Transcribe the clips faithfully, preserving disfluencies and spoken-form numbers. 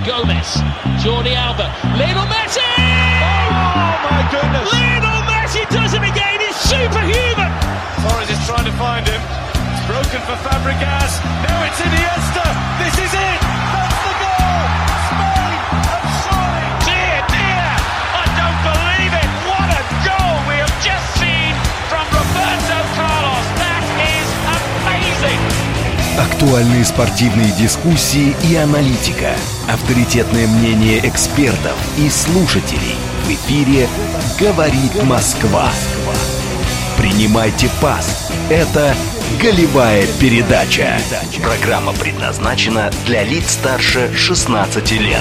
Gomez, Jordi Alba, Lionel Messi! Oh my goodness! Lionel Messi does it again, he's superhuman! Torres is trying to find him, it's broken for Fabregas, now it's Iniesta, this is it! That's the goal! Spain have surely! Dear, dear, I don't believe it! What a goal we have just seen from Roberto Carlos, that is amazing! Актуальные спортивные дискуссии и аналитика. Авторитетное мнение экспертов и слушателей. В эфире «Говорит Москва». Принимайте пас. Это «Голевая передача». Программа предназначена для лиц старше шестнадцати лет.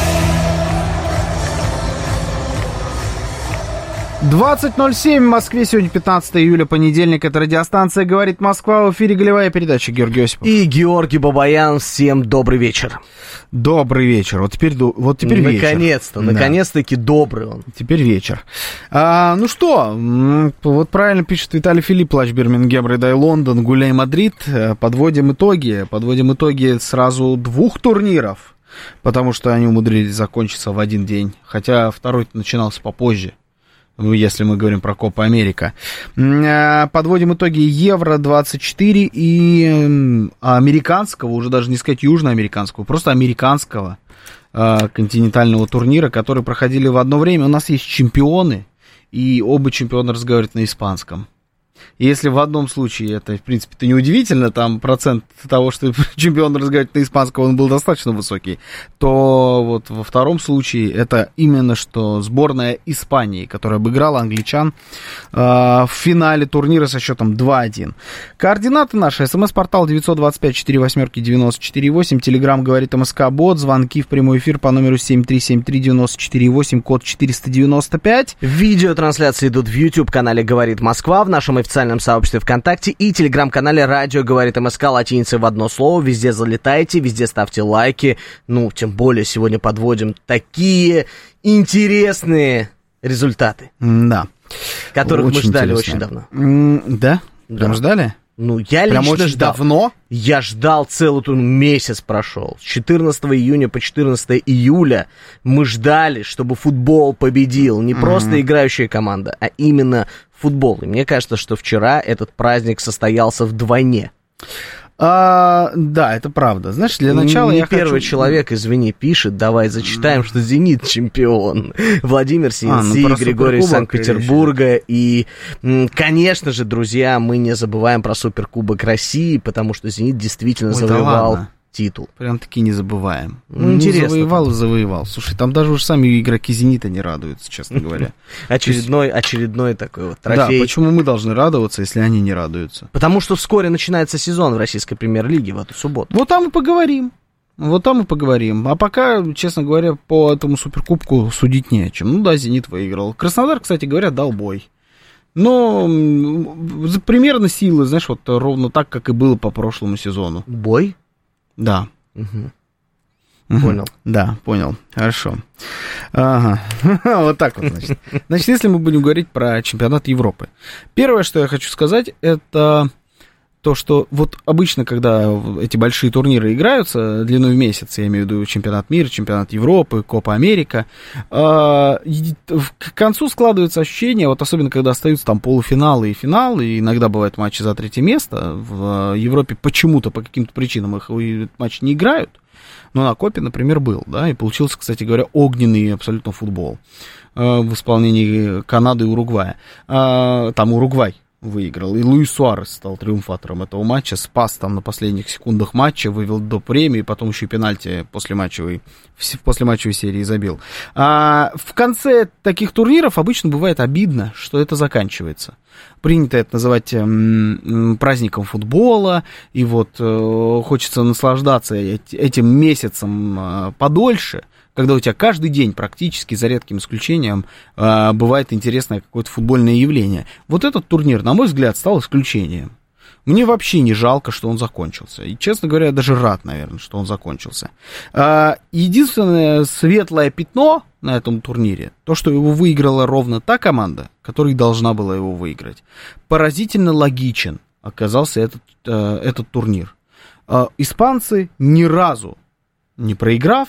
двадцать ноль семь в Москве, сегодня пятнадцатое июля, понедельник, это радиостанция «Говорит Москва», в эфире «Голевая передача», Георгий Осипов. И Георгий Бабаян, всем добрый вечер. Добрый вечер, вот теперь, вот теперь вечер. Наконец-то, да. наконец-таки добрый он. Теперь вечер. А, ну что, вот правильно пишет Виталий Филипп, плач Бирмингем, рыдай Лондон, гуляй Мадрид. Подводим итоги, подводим итоги сразу двух турниров, потому что они умудрились закончиться в один день, хотя второй начинался попозже. Если мы говорим про Копа Америка. Подводим итоги Евро двадцать четыре и американского, уже даже не сказать южноамериканского, просто американского континентального турнира, которые проходили в одно время. У нас есть чемпионы, и оба чемпиона разговаривают на испанском. И если в одном случае это, в принципе-то неудивительно, там процент того, что чемпион разговаривает на испанском, он был достаточно высокий, то вот во втором случае это именно что сборная Испании, которая обыграла англичан э, в финале турнира со счетом два один. Координаты наши: смс-портал девять два пять четыре восемь девять четыре восемь, телеграм говорит МСК-бот, звонки в прямой эфир по номеру семь три семь три девять четыре восемь, код четыреста девяносто пять. Видеотрансляции идут в YouTube-канале «Говорит Москва», в нашем официальном в сообществе ВКонтакте и телеграм-канале «Радио говорит МСК», латиницей в одно слово. Везде залетайте, везде ставьте лайки. Ну, тем более сегодня подводим такие интересные результаты. Да. Которых очень мы ждали интересно. очень давно. Да? Да. Прям ждали? Ну, я Прям лично очень ждал. давно? Я ждал целый тут месяц прошел. С четырнадцатого июня по четырнадцатое июля мы ждали, чтобы футбол победил. Не mm-hmm. просто играющая команда, а именно футбол. И мне кажется, что вчера этот праздник состоялся вдвойне. А, да, это правда. Знаешь, для начала Не я первый хочу... человек, извини, пишет, давай зачитаем, что «Зенит» чемпион. Владимир Синси, а, ну, Григорий из Санкт-Петербурга. И, конечно же, друзья, мы не забываем про Суперкубок России, потому что «Зенит» действительно Ой, завоевал да титул. Прям-таки не забываем. Ну, ну интересно. Завоевал и завоевал. Слушай, там даже уже сами игроки «Зенита» не радуются, честно говоря. Очередной, очередной такой вот трофей. Да, почему мы должны радоваться, если они не радуются? Потому что вскоре начинается сезон в российской премьер-лиге в эту субботу. Вот там и поговорим. Вот там и поговорим. А пока, честно говоря, по этому Суперкубку судить не о чем. Ну да, «Зенит» выиграл. Краснодар, кстати говоря, дал бой. Но примерно силы, знаешь, вот ровно так, как и было по прошлому сезону. Бой? Да. Угу. Понял. Да, понял. Хорошо. Ага. Вот так вот, значит. Значит, если мы будем говорить про чемпионат Европы. Первое, что я хочу сказать, это то, что вот обычно, когда эти большие турниры играются длиной в месяц, я имею в виду чемпионат мира, чемпионат Европы, Копа Америка, к концу складывается ощущение, вот особенно когда остаются там полуфиналы и финалы, и иногда бывают матчи за третье место, в Европе почему-то, по каким-то причинам их матчи не играют, но на Копе, например, был, да, и получился, кстати говоря, огненный абсолютно футбол в исполнении Канады и Уругвая. Там Уругвай выиграл, и Луис Суарес стал триумфатором этого матча, спас там на последних секундах матча, вывел до премии, потом еще и пенальти после матчевой, после матчевой серии забил. А в конце таких турниров обычно бывает обидно, что это заканчивается. Принято это называть м, праздником футбола, и вот э, хочется наслаждаться этим месяцем э, подольше, когда у тебя каждый день практически, за редким исключением, э, бывает интересное какое-то футбольное явление. Вот этот турнир, на мой взгляд, стал исключением. Мне вообще не жалко, что он закончился. И, честно говоря, я даже рад, наверное, что он закончился. Э, единственное светлое пятно на этом турнире, то, что его выиграла ровно та команда, которая должна была его выиграть. Поразительно логичен оказался этот, э, этот турнир. Э, испанцы ни разу не проиграв,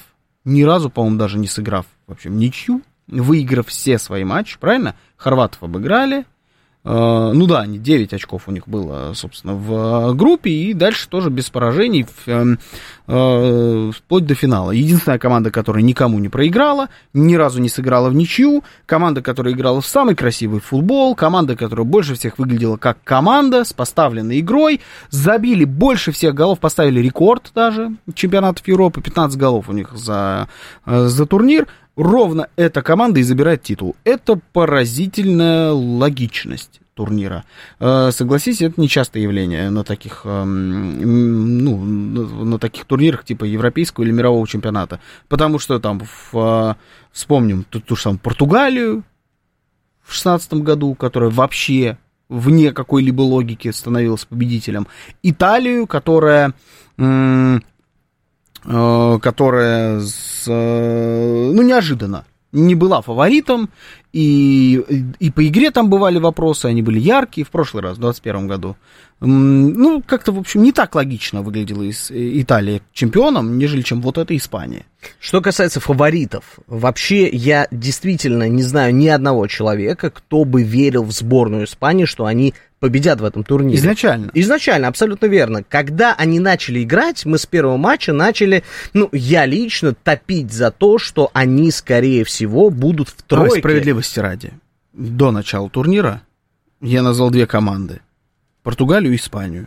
ни разу, по-моему, даже не сыграв вообще ничью, выиграв все свои матчи, правильно? Хорватов обыграли. Ну да, они девять очков у них было, собственно, в группе, и дальше тоже без поражений вплоть до финала. Единственная команда, которая никому не проиграла, ни разу не сыграла в ничью, команда, которая играла в самый красивый футбол, команда, которая больше всех выглядела как команда, с поставленной игрой, забили больше всех голов, поставили рекорд даже чемпионатов Европы, пятнадцать голов у них за, за турнир. Ровно эта команда и забирает титул. Это поразительная логичность турнира. Согласись, это нечастое явление на таких, ну, на таких турнирах типа европейского или мирового чемпионата. Потому что там, в, вспомним ту, ту же самую Португалию в шестнадцатом году, которая вообще вне какой-либо логики становилась победителем. Италию, которая... которая, с, ну, неожиданно не была фаворитом, и, и по игре там бывали вопросы, они были яркие в прошлый раз, в двадцать первом году. Ну, как-то, в общем, не так логично выглядела Италия чемпионом, нежели чем вот эта Испания. Что касается фаворитов, вообще я действительно не знаю ни одного человека, кто бы верил в сборную Испании, что они победят в этом турнире. Изначально. Изначально, абсолютно верно. Когда они начали играть, мы с первого матча начали, ну, я лично топить за то, что они, скорее всего, будут в тройке. Ой, справедливости ради. До начала турнира я назвал две команды. Португалию и Испанию.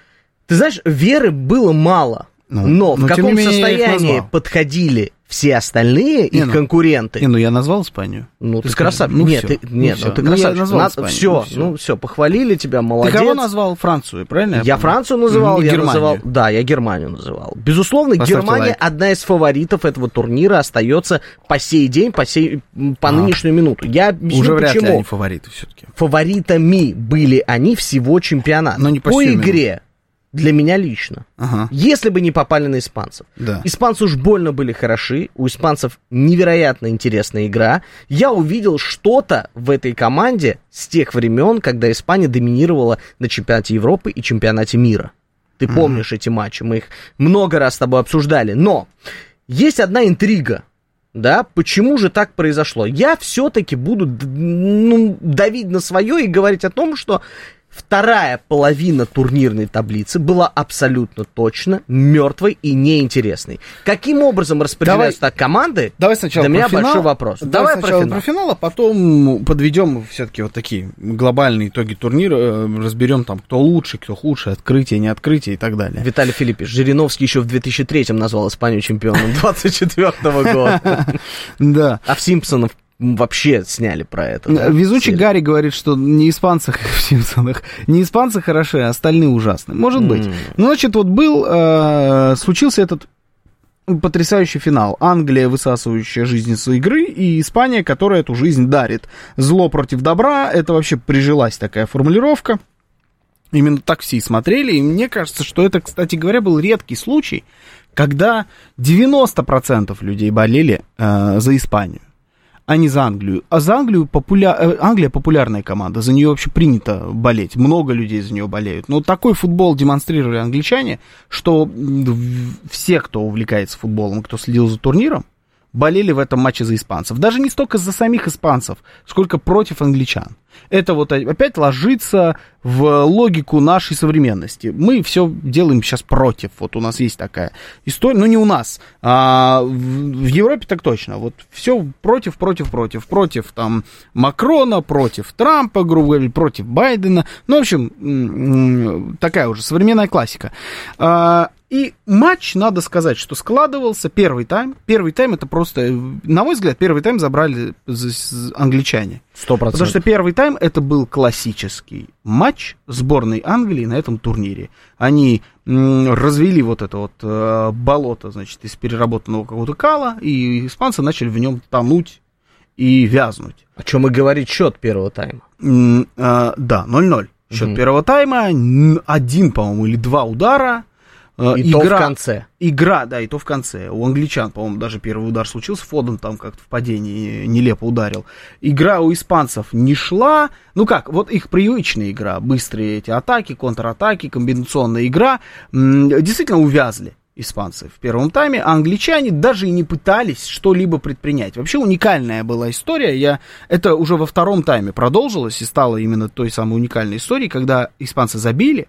Ты знаешь, веры было мало, ну, но, но в каком состоянии подходили все остальные не, их ну, конкуренты. Не, ну я назвал Испанию. Ну ты, ты красавчик. Ну, нет, ты, нет, ну, ну, ты ну, красавчик. Я Надо, все, ну, все. ну все, похвалили тебя, молодец. Ты кого назвал? Францию, правильно? Я, я Францию называл, mm-hmm. я Германию. называл, да, я Германию называл. Безусловно, Поставьте Германия лайк. Одна из фаворитов этого турнира остается по сей день, по сей, по а. нынешнюю минуту. Я объясню, Уже вряд почему. ли они фавориты все-таки. Фаворитами были они всего чемпионата. Но не по, по игре. Для меня лично. Ага. Если бы не попали на испанцев. Да. Испанцы уж больно были хороши. У испанцев невероятно интересная игра. Я увидел что-то в этой команде с тех времен, когда Испания доминировала на чемпионате Европы и чемпионате мира. Ты mm-hmm. помнишь эти матчи? Мы их много раз с тобой обсуждали. Но есть одна интрига. Да, почему же так произошло? Я все-таки буду ну, давить на свое и говорить о том, что вторая половина турнирной таблицы была абсолютно точно мертвой и неинтересной. Каким образом распределяются так команды? Давай сначала Для меня финал. большой вопрос. Давай, давай сначала про финал. про финал, а потом подведем все-таки вот такие глобальные итоги турнира, разберем там, кто лучше, кто хуже, открытие, не открытие и так далее. Виталий Филиппович, Жириновский еще в две тысячи третьем назвал Испанию чемпионом двадцать четвёртого года. Да. А в «Симпсонах» вообще сняли про это. Да? Везучий Серия. Гарри говорит, что не испанцы в «Симпсонах», не испанцы хороши, а остальные ужасны. Может быть. Mm. Ну, значит, вот был, э, случился этот потрясающий финал. Англия, высасывающая жизнь из игры, и Испания, которая эту жизнь дарит. Зло против добра, это вообще прижилась такая формулировка. Именно так все и смотрели, и мне кажется, что это, кстати говоря, был редкий случай, когда девяносто процентов людей болели э, за Испанию, а не за Англию. А за Англию популя... Англия популярная команда, за нее вообще принято болеть, много людей за нее болеют. Но такой футбол демонстрировали англичане, что все, кто увлекается футболом, кто следил за турниром, болели в этом матче за испанцев. Даже не столько за самих испанцев, сколько против англичан. Это вот опять ложится в логику нашей современности. Мы все делаем сейчас против. Вот у нас есть такая история, ну не у нас, а в Европе так точно. Вот все против, против, против, против там Макрона, против Трампа, грубо говоря, против Байдена. Ну, в общем, такая уже современная классика. И матч, надо сказать, что складывался первый тайм. Первый тайм это просто, на мой взгляд, первый тайм забрали англичане. Сто процентов. Потому что первый тайм это был классический матч сборной Англии на этом турнире. Они м, развели вот это вот э, болото, значит, из переработанного какого-то кала, и испанцы начали в нем тонуть и вязнуть. О чем и говорит счет первого тайма. М, э, да, ноль ноль. Счет угу. первого тайма, один, по-моему, или два удара. И игра, то в конце. Игра, да, и то в конце. У англичан, по-моему, даже первый удар случился. Фоден там как-то в падении нелепо ударил. Игра у испанцев не шла. Ну как, вот их привычная игра. Быстрые эти атаки, контратаки, комбинационная игра. М- действительно увязли. испанцы в первом тайме, а англичане даже и не пытались что-либо предпринять. Вообще уникальная была история. Я... Это уже во втором тайме продолжилось и стало именно той самой уникальной историей, когда испанцы забили,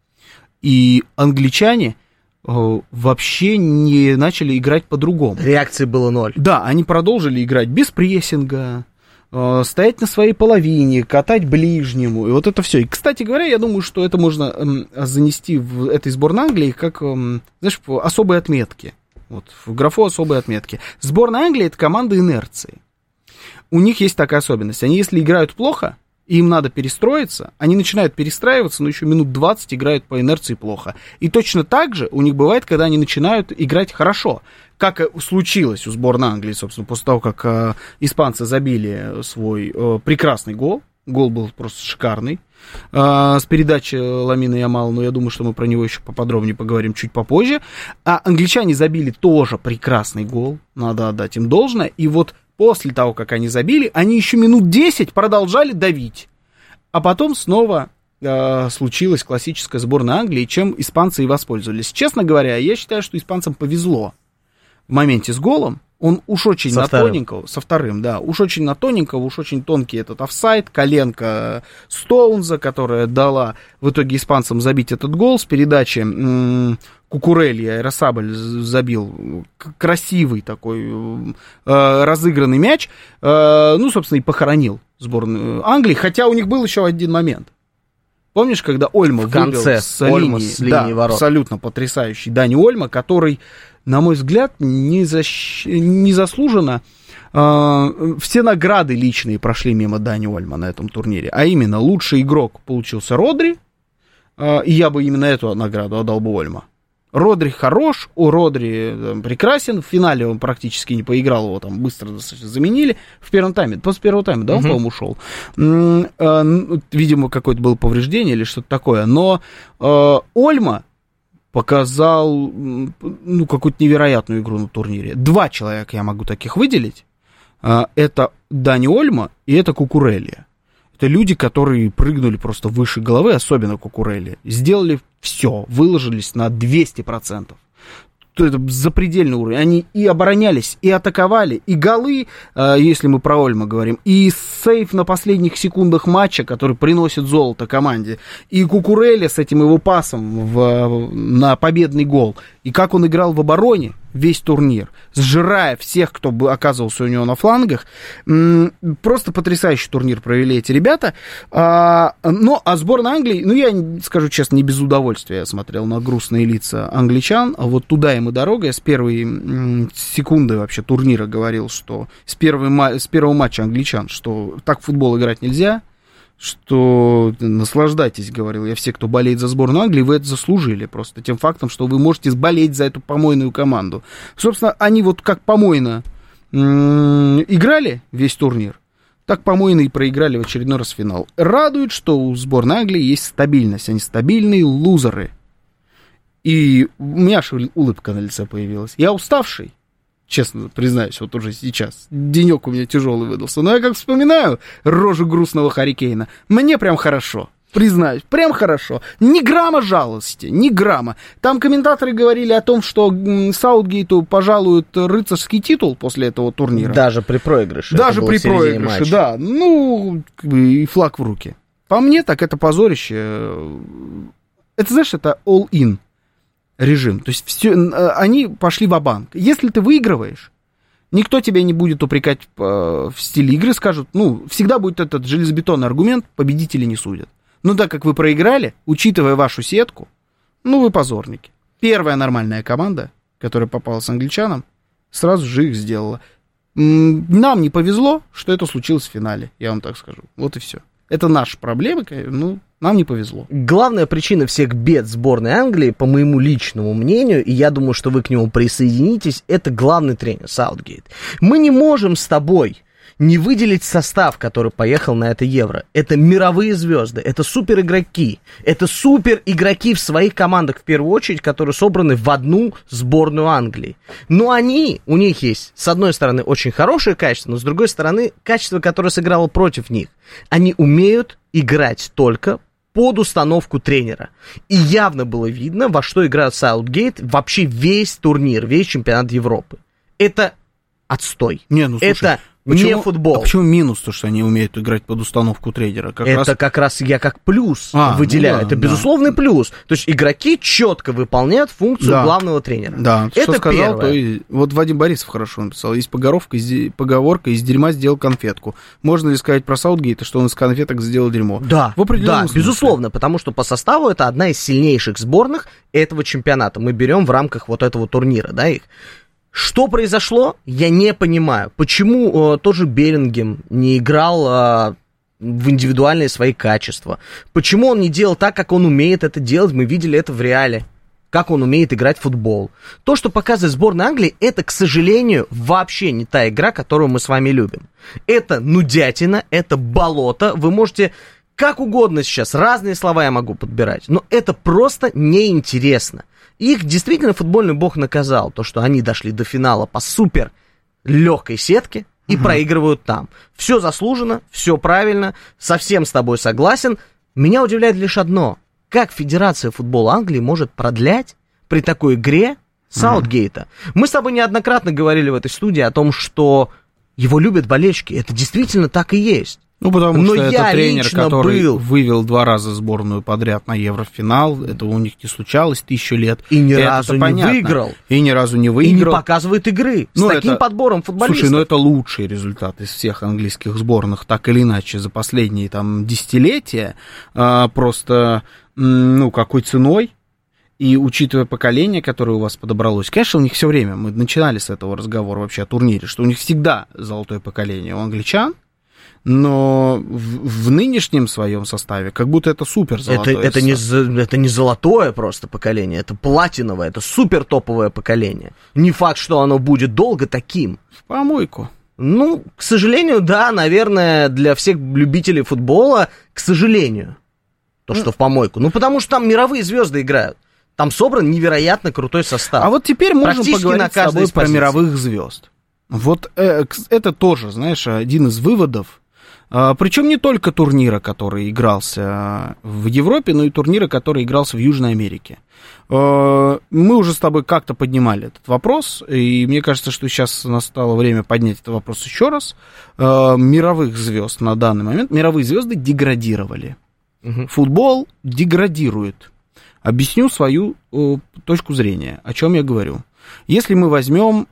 и англичане э, вообще не начали играть по-другому. Реакции было ноль. Да, они продолжили играть без прессинга, э, стоять на своей половине, катать ближнему, и вот это все. И, кстати говоря, я думаю, что это можно э, занести в этой сборной Англии как, э, знаешь, особые отметки. Вот, в графу особые отметки. Сборная Англии — это команда инерции. У них есть такая особенность. Они, если играют плохо, и им надо перестроиться, они начинают перестраиваться, но еще минут двадцать играют по инерции плохо. И точно так же у них бывает, когда они начинают играть хорошо. Как случилось у сборной Англии, собственно, после того, как э, испанцы забили свой э, прекрасный гол. Гол был просто шикарный. Э, с передачи Ламина Ямала, но я думаю, что мы про него еще поподробнее поговорим чуть попозже. А англичане забили тоже прекрасный гол, надо отдать им должное. И вот после того, как они забили, они еще минут десять продолжали давить. А потом снова э, случилась классическая сборная Англии, чем испанцы и воспользовались. Честно говоря, я считаю, что испанцам повезло в моменте с голом. Он уж очень со на вторым. тоненького, со вторым, да, уж очень на тоненького, уж очень тонкий этот офсайд, коленка Стоунза, которая дала в итоге испанцам забить этот гол с передачи м- Кукурелли, Айросабль забил красивый такой э, разыгранный мяч, э, ну, собственно, и похоронил сборную Англии, хотя у них был еще один момент. Помнишь, когда Ольмо в конце выбил с линии, с линии да, ворот? Абсолютно потрясающий Дани Ольмо, который, на мой взгляд, незащ... незаслуженно э, все награды личные прошли мимо Дани Ольмо на этом турнире. А именно, лучший игрок получился Родри, э, и я бы именно эту награду отдал бы Ольмо. Родри хорош, у Родри там, прекрасен, в финале он практически не поиграл, его там быстро заменили в первом тайме, после первого тайма, да, он, uh-huh. по-моему, ушел. Видимо, какое-то было повреждение или что-то такое, но э, Ольмо показал ну, какую-то невероятную игру на турнире. Два человека я могу таких выделить, это Дани Ольмо и это Кукурелли. Это люди, которые прыгнули просто выше головы, особенно Кукурелли. Сделали все, выложились на двести процентов. Это запредельный уровень. Они и оборонялись, и атаковали, и голы, если мы про Ольмо говорим, и сейф на последних секундах матча, который приносит золото команде, и Кукурелли с этим его пасом в, на победный гол, и как он играл в обороне весь турнир, сжирая всех, кто бы оказывался у него на флангах. Просто потрясающий турнир провели эти ребята. Ну, а сборная Англии, ну, я скажу честно, не без удовольствия смотрел на грустные лица англичан. Вот туда им и дорога. Я с первой секунды вообще турнира говорил, что с, первой, с первого матча англичан, что так в футбол играть нельзя, что наслаждайтесь, говорил я, все, кто болеет за сборную Англии, вы это заслужили просто тем фактом, что вы можете болеть за эту помойную команду. Собственно, они вот как помойно м- играли весь турнир, так помойно и проиграли в очередной раз финал. Радует, что у сборной Англии есть стабильность, они стабильные лузеры. И у меня аж улыбка на лице появилась. Я уставший. Честно признаюсь, вот уже сейчас. Денек у меня тяжелый выдался. Но я как вспоминаю рожу грустного Харри Кейна, мне прям хорошо. Признаюсь, прям хорошо. Ни грамма жалости, ни грамма. Там комментаторы говорили о том, что Саутгейту пожалуют рыцарский титул после этого турнира. Даже при проигрыше. Даже при проигрыше, да. Ну, и флаг в руки. По мне, так это позорище. Это, знаешь, это all-in режим. То есть все, они пошли ва-банк. Если ты выигрываешь, никто тебя не будет упрекать э, в стиле игры, скажут, ну, всегда будет этот железобетонный аргумент, победители не судят. Но так как вы проиграли, учитывая вашу сетку, ну, вы позорники. Первая нормальная команда, которая попала с англичанам, сразу же их сделала. Нам не повезло, что это случилось в финале, я вам так скажу. Вот и все. Это наша проблема, ну, нам не повезло. Главная причина всех бед сборной Англии, по моему личному мнению, и я думаю, что вы к нему присоединитесь, это главный тренер Саутгейт. Мы не можем с тобой не выделить состав, который поехал на это Евро. Это мировые звезды, это супер игроки, это супер игроки в своих командах, в первую очередь, которые собраны в одну сборную Англии. Но они, у них есть, с одной стороны, очень хорошее качество, но с другой стороны, качество, которое сыграло против них. Они умеют играть только под установку тренера. И явно было видно, во что играет Саутгейт вообще весь турнир, весь чемпионат Европы. Это отстой. Не, ну, слушай, это почему, не футбол. А почему минус то, что они умеют играть под установку тренера? Как это раз... как раз я как плюс а, выделяю. ну да, это да. безусловный плюс. То есть игроки четко выполняют функцию да. главного тренера. Да, это что сказал, первое. то и... Вот Вадим Борисов хорошо написал. Есть поговорка из... поговорка «из дерьма сделал конфетку». Можно ли сказать про Саутгейта, что он из конфеток сделал дерьмо? Да, в определенном да, смысле. безусловно, потому что по составу это одна из сильнейших сборных этого чемпионата. Мы берем в рамках вот этого турнира, да, их. Что произошло, я не понимаю. Почему э, тоже Беллингем не играл э, в индивидуальные свои качества? Почему он не делал так, как он умеет это делать? Мы видели это в Реале. Как он умеет играть в футбол. То, что показывает сборная Англии, это, к сожалению, вообще не та игра, которую мы с вами любим. Это нудятина, это болото. Вы можете как угодно сейчас, разные слова я могу подбирать, но это просто неинтересно. Их действительно футбольный бог наказал, то, что они дошли до финала по супер легкой сетке и угу. проигрывают там. Все заслуженно, все правильно, совсем с тобой согласен. Меня удивляет лишь одно. Как Федерация футбола Англии может продлять при такой игре Саутгейта? Угу. Мы с тобой неоднократно говорили в этой студии о том, что его любят болельщики. Это действительно так и есть. Ну, потому Но что это тренер, который был... вывел два раза сборную подряд на Еврофинал. Это у них не случалось тысячу лет. И ни это разу не понятно. выиграл. И ни разу не выиграл. И не показывает игры. Ну, с таким это... подбором футболистов. Слушай, ну это лучший результат из всех английских сборных, так или иначе, за последние там десятилетия. А, просто, ну, какой ценой? И учитывая поколение, которое у вас подобралось, конечно, у них все время, мы начинали с этого разговора вообще о турнире, что у них всегда золотое поколение у англичан, но в, в нынешнем своем составе как будто это супер золотое. Это, это, не, это не золотое просто поколение, это платиновое, это супер топовое поколение. Не факт, что оно будет долго таким. В помойку. Ну, к сожалению, да, наверное, для всех любителей футбола, к сожалению, то, что mm. в помойку. Ну, потому что там мировые звезды играют. Там собран невероятно крутой состав. А вот теперь можем поговорить с тобой про мировых звезд. Вот э, это тоже, знаешь, один из выводов. А, причем не только турнира, который игрался в Европе, но и турнира, который игрался в Южной Америке. А, мы уже с тобой как-то поднимали этот вопрос, и мне кажется, что сейчас настало время поднять этот вопрос еще раз. А, мировых звезд на данный момент, мировые звезды деградировали. Угу. Футбол деградирует. Объясню свою э, точку зрения, о чем я говорю. Если мы возьмем,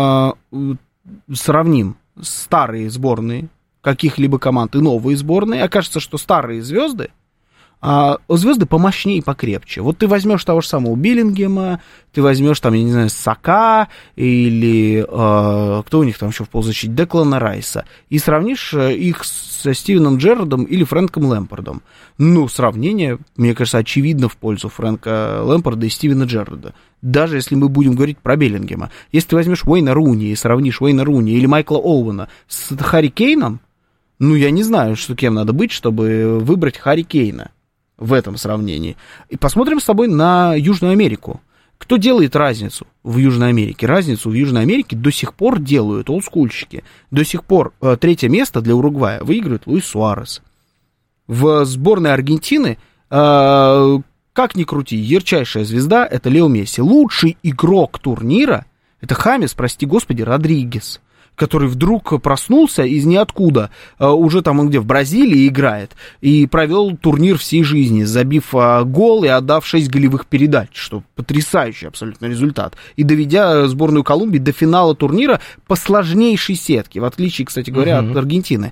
э, сравним старые сборные каких-либо команд и новые сборные, окажется, что старые звезды, э, звезды помощнее и покрепче. Вот ты возьмешь того же самого Беллингема, ты возьмешь там, я не знаю, Сака или э, кто у них там еще в полузащите, Деклана Райса, и сравнишь их со Стивеном Джеррардом или Фрэнком Лэмпардом. Ну, сравнение, мне кажется, очевидно в пользу Фрэнка Лэмпарда и Стивена Джеррарда. Даже если мы будем говорить про Беллингема. Если ты возьмешь Уэйна Руни и сравнишь Уэйна Руни или Майкла Оуэна с Харри Кейном, ну, я не знаю, что кем надо быть, чтобы выбрать Харри Кейна в этом сравнении. И посмотрим с тобой на Южную Америку. Кто делает разницу в Южной Америке? Разницу в Южной Америке до сих пор делают олдскульщики. До сих пор э, третье место для Уругвая выигрывает Луис Суарес. В сборной Аргентины, э, как ни крути, ярчайшая звезда — это Лео Месси. Лучший игрок турнира — это Хамес, прости господи, Родригес, который вдруг проснулся из ниоткуда, уже там он где, в Бразилии играет, и провел турнир всей жизни, забив гол и отдав шесть голевых передач, что потрясающий абсолютно результат, и доведя сборную Колумбии до финала турнира по сложнейшей сетке, в отличие, кстати говоря, угу. от Аргентины.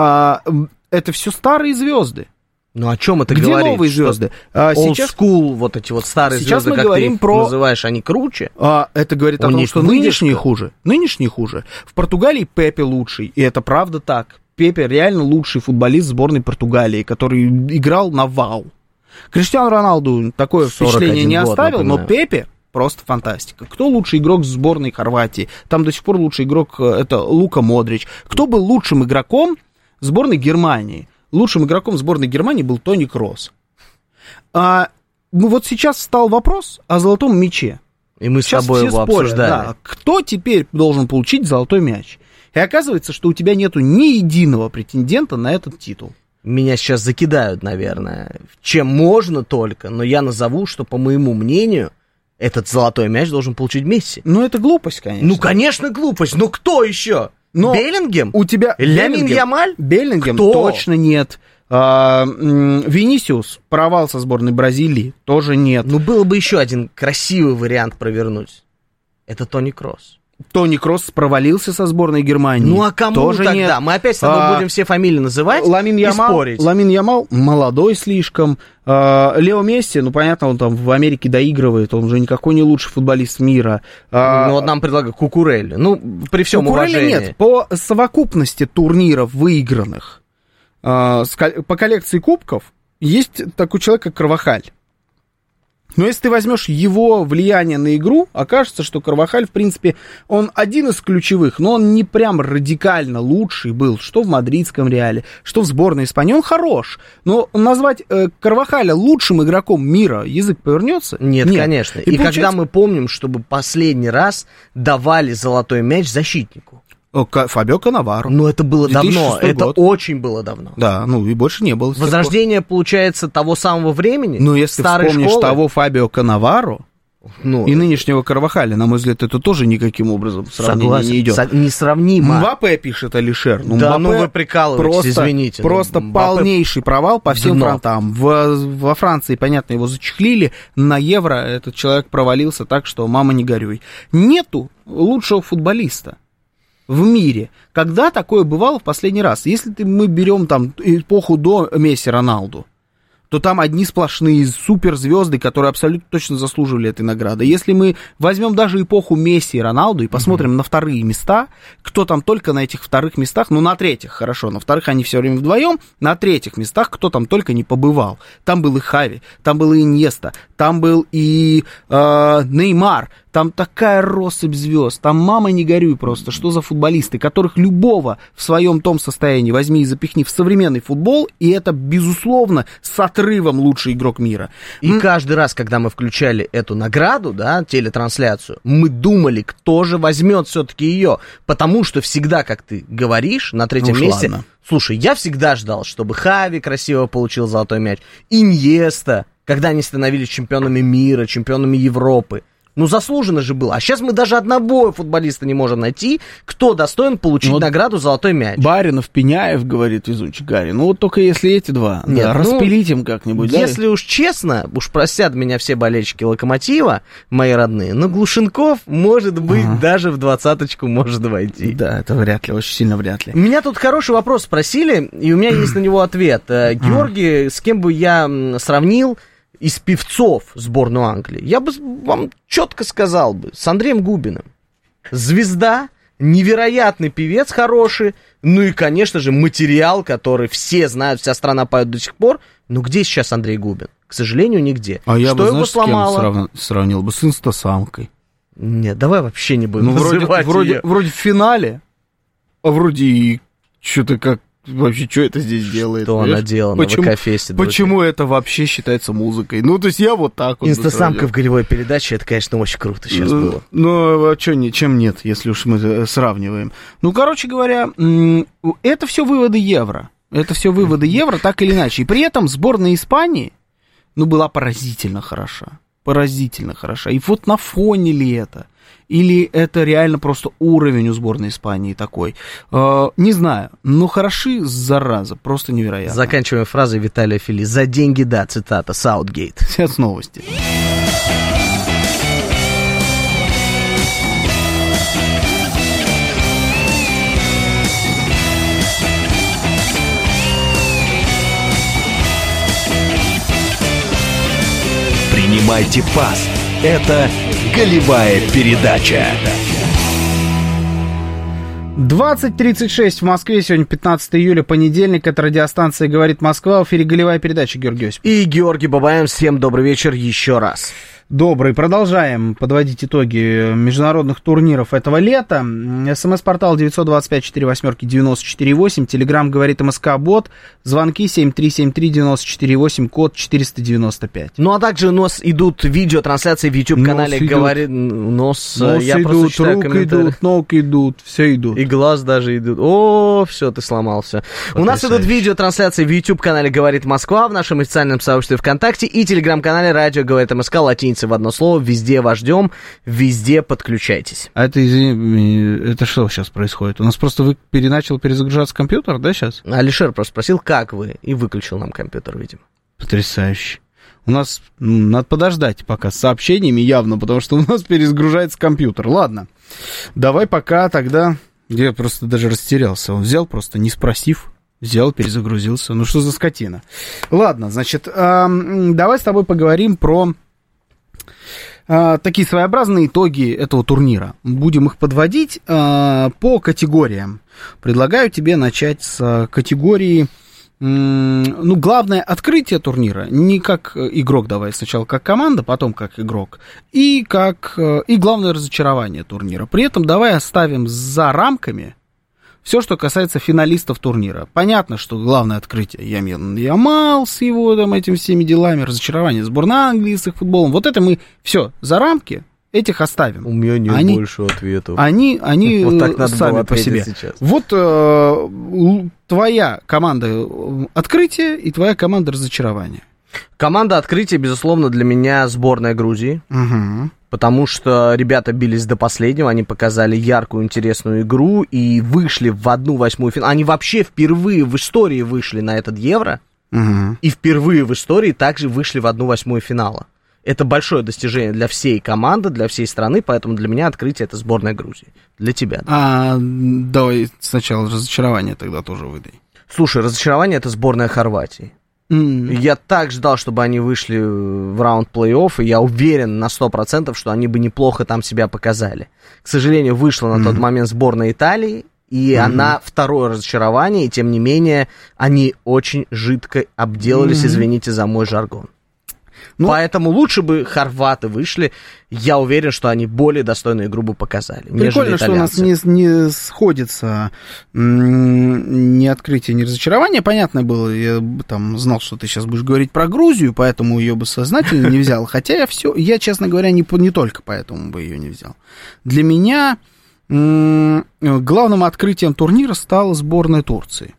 Это все старые звезды. Ну, о чем это Где говорит? Новые звезды? А, сейчас school, вот эти вот старые сейчас звезды, мы как говорим ты их про... называешь, они круче? А, это говорит У о том, них что выдержка. нынешние хуже. Нынешние хуже. В Португалии Пепе лучший, и это правда так. Пепе реально лучший футболист сборной Португалии, который играл на вау. Криштиану Роналду такое впечатление не год, оставил, напоминаю. но Пепе просто фантастика. Кто лучший игрок сборной Хорватии? Там до сих пор лучший игрок — это Лука Модрич. Кто был лучшим игроком сборной Германии? Лучшим игроком сборной Германии был Тони Кросс. А, ну вот сейчас встал вопрос о золотом мяче. И мы с сейчас тобой все его спорят, обсуждали. да, кто теперь должен получить золотой мяч? И оказывается, что у тебя нету ни единого претендента на этот титул. меня сейчас закидают, наверное, чем можно только, но я назову, что, по моему мнению, этот золотой мяч должен получить Месси. Ну, это глупость, конечно. Ну, конечно, глупость. Но кто еще? Но Беллингем? У тебя... Лямин Ямаль? Беллингем Кто? Точно нет. А, м, Винисиус, провал со сборной Бразилии, тоже нет. Ну, было бы еще один красивый вариант провернуть. Это Тони Кросс. Тони Кросс провалился со сборной Германии. Ну, а кому тоже тогда? нет. Мы опять с тобой а, будем все фамилии называть Ламин и Ямал, спорить. Ламин Ямал молодой слишком. А, Лео Месси, ну, понятно, он там в Америке доигрывает, он уже никакой не лучший футболист мира. А, ну, вот нам предлагают Кукурелли. Ну, при всем Кукурелли уважении. нет. По совокупности турниров выигранных а, по коллекции кубков есть такой человек, как Карвахаль. Но если ты возьмешь его влияние на игру, окажется, что Карвахаль, в принципе, он один из ключевых, но он не прям радикально лучший был, что в мадридском Реале, что в сборной Испании. Он хорош, но назвать э, Карвахаля лучшим игроком мира язык повернется? Нет, Нет. конечно. И, И получается... когда мы помним, чтобы последний раз давали золотой мяч защитнику? Фабио Каннаваро. Ну, это было давно, это год. очень было давно. Да, ну и больше не было. Возрождение, получается, того самого времени? Ну, если старой вспомнишь школы? того Фабио Каннаваро ну, и нынешнего Карвахаля, на мой взгляд, это тоже никаким образом сравнение согласен, не идет. Со- несравнимо. Мбаппе, пишет Алишер. Ну, да, Мбаппе ну вы прикалываетесь, просто, извините. Просто ну, полнейший провал по всем дно. фронтам. В, во Франции, понятно, его зачехлили. На Евро этот человек провалился так, что мама не горюй. Нету лучшего футболиста в мире. Когда такое бывало в последний раз? Если ты, мы берем там эпоху до Месси, Роналду, то там одни сплошные суперзвезды, которые абсолютно точно заслуживали этой награды. Если мы возьмем даже эпоху Месси и Роналду и посмотрим mm-hmm. на вторые места, кто там только на этих вторых местах, ну, на третьих, хорошо, на вторых они все время вдвоем, на третьих местах кто там только не побывал. Там был и Хави, там был и Иньеста, там был и э, Неймар, там такая россыпь звезд, там мама не горюй просто, что за футболисты, которых любого в своем том состоянии возьми и запихни в современный футбол, и это, безусловно, с отрывом лучший игрок мира. И М- каждый раз, когда мы включали эту награду, да, телетрансляцию, мы думали, кто же возьмет все-таки ее, потому что всегда, как ты говоришь, на третьем ну, месте... Ладно. Слушай, я всегда ждал, чтобы Хави красиво получил золотой мяч, Иньеста, когда они становились чемпионами мира, чемпионами Европы. Ну, заслуженно же было. А сейчас мы даже одного футболиста не можем найти, кто достоин получить вот награду «Золотой мяч». Баринов, Пеняев, говорит везучий Гарри. Ну, вот только если эти два. Нет, да, ну, распилить им как-нибудь. Если да? уж честно, уж простят меня все болельщики «Локомотива», мои родные, но Глушенков, может быть, ага. даже в двадцаточку может войти. Да, это вряд ли, очень сильно вряд ли. Меня тут хороший вопрос спросили, и у меня есть на него ответ. Георгий, с кем бы я сравнил из певцов сборную Англии, я бы вам четко сказал бы, с Андреем Губиным. Звезда, невероятный певец хороший, ну и, конечно же, материал, который все знают, вся страна поет до сих пор. Но где сейчас Андрей Губин? К сожалению, нигде. А я Что бы, его знаешь, сломало? С кем сравнил, сравнил бы? С инстасамкой. Нет, давай вообще не будем ну, называть вроде, ее. вроде, вроде в финале, а вроде и что-то как... Вообще, что это здесь делает? Что она делала почему, на ВК-фесте? Почему это вообще считается музыкой? Ну, то есть я вот так вот... Инстасамка в голевой передаче, это, конечно, очень круто сейчас ну, было. Ну, а что, чем нет, если уж мы сравниваем? Ну, короче говоря, это все выводы Евро. Это все выводы Евро, так или иначе. И при этом сборная Испании, ну, была поразительно хороша. Поразительно хороша. И вот на фоне ли это? Или это реально просто уровень у сборной Испании такой? Э, не знаю, но хороши, зараза, просто невероятно. Заканчиваем фразой Виталия Фили. За деньги, да, цитата, Саутгейт. Сейчас новости. Принимайте пас. Это голевая передача. двадцать тридцать шесть в Москве, сегодня пятнадцатое июля, понедельник, это радиостанция «Говорит Москва», в эфире голевая передача, Георгий Осипов. И Георгий Бабаян, всем добрый вечер еще раз. добрый. Продолжаем подводить итоги международных турниров этого лета. СМС-портал девять два пять четыре восемь девять четыре восемь. Телеграм говорит МСК-бот. Звонки семь три семь три девять четыре восемь, код четыреста девяносто пять. Ну, а также у нас идут видеотрансляции в YouTube-канале «Говорит...» Нос, Нос я идут, рук идут, ног идут, все идут. И глаз даже идут. О, все, ты сломался. Потрясающе. У нас идут видеотрансляции в YouTube-канале «Говорит Москва», в нашем официальном сообществе ВКонтакте и Телеграм-канале «Радио говорит МСК», латиница в одно слово. Везде вас ждем, везде подключайтесь. А это, извини, это что сейчас происходит? У нас просто вы переначал перезагружаться компьютер, да, сейчас? Алишер просто спросил, как вы, и выключил нам компьютер, видимо. Потрясающе. У нас, ну, надо подождать пока с сообщениями явно, потому что у нас перезагружается компьютер. Ладно, давай пока тогда... Я просто даже растерялся. Он взял просто, не спросив, взял, перезагрузился. Ну, что за скотина? Ладно, значит, э, давай с тобой поговорим про э, такие своеобразные итоги этого турнира. Будем их подводить э, по категориям. Предлагаю тебе начать с категории... Ну, главное открытие турнира, не как игрок, давай сначала как команда, потом как игрок, и как и главное разочарование турнира. При этом давай оставим за рамками все, что касается финалистов турнира. Понятно, что главное открытие Ямин Ямал с его там этими всеми делами, разочарование сборной Англии с их футболом. Вот это мы все за рамки этих оставим. У меня нет они, больше ответов. Они, они вот так надо сами по себе. Сейчас. Вот э, твоя команда открытия и твоя команда разочарования. Команда открытия, безусловно, для меня сборная Грузии. Угу. Потому что ребята бились до последнего, они показали яркую, интересную игру и вышли в одну восьмую финала. Они вообще впервые в истории вышли на этот Евро. Угу. И впервые в истории также вышли в одну восьмую финала. Это большое достижение для всей команды, для всей страны, поэтому для меня открытие — это сборная Грузии. Для тебя. Да. А, давай сначала разочарование тогда тоже выдай. Слушай, разочарование — это сборная Хорватии. Mm. Я так ждал, чтобы они вышли в раунд плей-офф, и я уверен на сто процентов, что они бы неплохо там себя показали. К сожалению, вышла на mm. тот момент сборная Италии, и mm-hmm. она второе разочарование, и тем не менее они очень жидко обделались, mm-hmm. извините за мой жаргон. Ну, поэтому лучше бы хорваты вышли. Я уверен, что они более достойную игру бы показали. Прикольно, что у нас не, не сходится ни открытие, ни разочарование. Понятно было, я там знал, что ты сейчас будешь говорить про Грузию, поэтому ее бы сознательно не взял. Хотя я все, я, честно говоря, не, не только поэтому бы ее не взял. Для меня м- главным открытием турнира стала сборная Турции.